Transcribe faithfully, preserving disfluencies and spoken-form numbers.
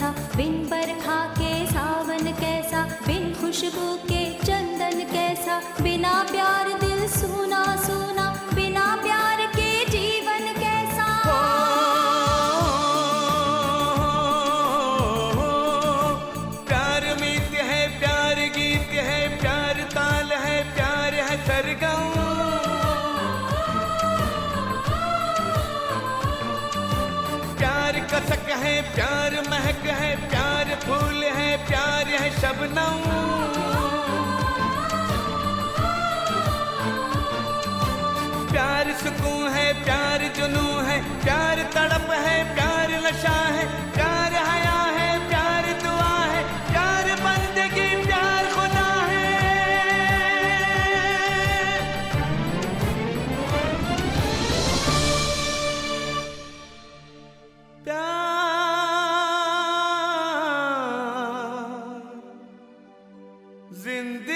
कैसा, बिन बरखा के सावन कैसा, बिन खुशबू के चंदन कैसा, बिना प्यार दिल सूना सूना, बिना प्यार के जीवन कैसा। प्यार मीत है, प्यार गीत है, प्यार ताल है, प्यार है सरगम। प्यार कसक है, प्यार महक है, प्यार फूल है, प्यार है शबनम। प्यार सुकून है, प्यार जुनू है, प्यार तड़प है, प्यार नशा है, प्यार हया है, प्यार दुआ है, प्यार बंदगी, प्यार खुदा है। प्यार जिंदगी